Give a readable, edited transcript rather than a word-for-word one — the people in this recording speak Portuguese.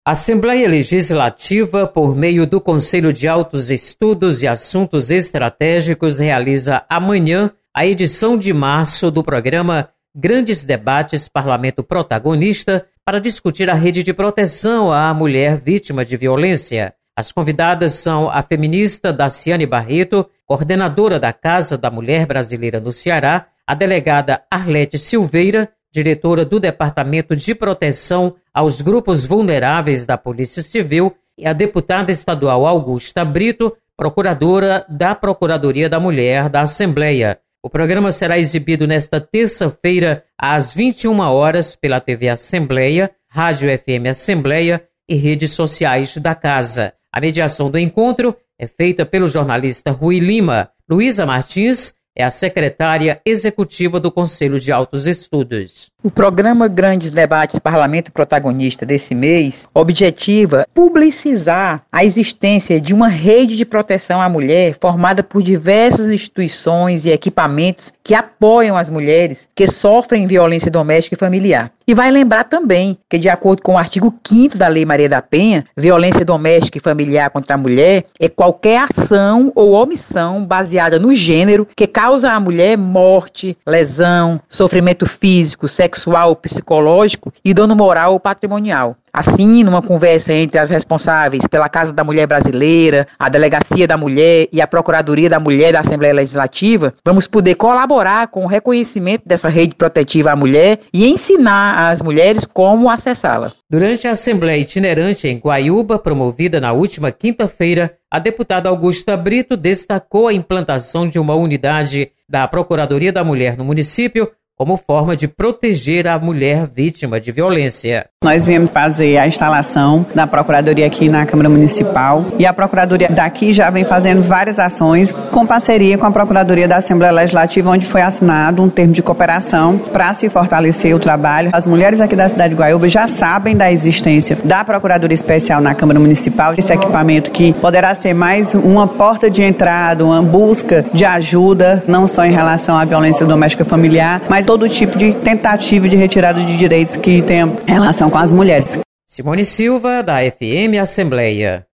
A Assembleia Legislativa, por meio do Conselho de Altos Estudos e Assuntos Estratégicos, realiza amanhã a edição de março do programa Grandes Debates Parlamento Protagonista para discutir a rede de proteção à mulher vítima de violência. As convidadas são a feminista Daciane Barreto, coordenadora da Casa da Mulher Brasileira no Ceará, a delegada Arlete Silveira, diretora do Departamento de Proteção aos Grupos Vulneráveis da Polícia Civil, e a deputada estadual Augusta Brito, procuradora da Procuradoria da Mulher da Assembleia. O programa será exibido nesta terça-feira, às 21 horas, pela TV Assembleia, Rádio FM Assembleia e redes sociais da Casa. A mediação do encontro é feita pelo jornalista Rui Lima. Luísa Martins é a secretária executiva do Conselho de Altos Estudos. O programa Grandes Debates Parlamento Protagonista desse mês objetiva publicizar a existência de uma rede de proteção à mulher formada por diversas instituições e equipamentos que apoiam as mulheres que sofrem violência doméstica e familiar. E vai lembrar também que, de acordo com o artigo 5º da Lei Maria da Penha, violência doméstica e familiar contra a mulher é qualquer ação ou omissão baseada no gênero que causa à mulher morte, lesão, sofrimento físico, sexual, psicológico e dano moral ou patrimonial. Assim, numa conversa entre as responsáveis pela Casa da Mulher Brasileira, a Delegacia da Mulher e a Procuradoria da Mulher da Assembleia Legislativa, vamos poder colaborar com o reconhecimento dessa rede protetiva à mulher e ensinar às mulheres como acessá-la. Durante a Assembleia Itinerante em Guaiúba, promovida na última quinta-feira, a deputada Augusta Brito destacou a implantação de uma unidade da Procuradoria da Mulher no município como forma de proteger a mulher vítima de violência. Nós viemos fazer a instalação da Procuradoria aqui na Câmara Municipal e a Procuradoria daqui já vem fazendo várias ações com parceria com a Procuradoria da Assembleia Legislativa, onde foi assinado um termo de cooperação para se fortalecer o trabalho. As mulheres aqui da cidade de Guaiúba já sabem da existência da Procuradoria Especial na Câmara Municipal, esse equipamento que poderá ser mais uma porta de entrada, uma busca de ajuda, não só em relação à violência doméstica familiar, mas todo tipo de tentativa de retirada de direitos que tem relação com as mulheres. Simone Silva, da FM Assembleia.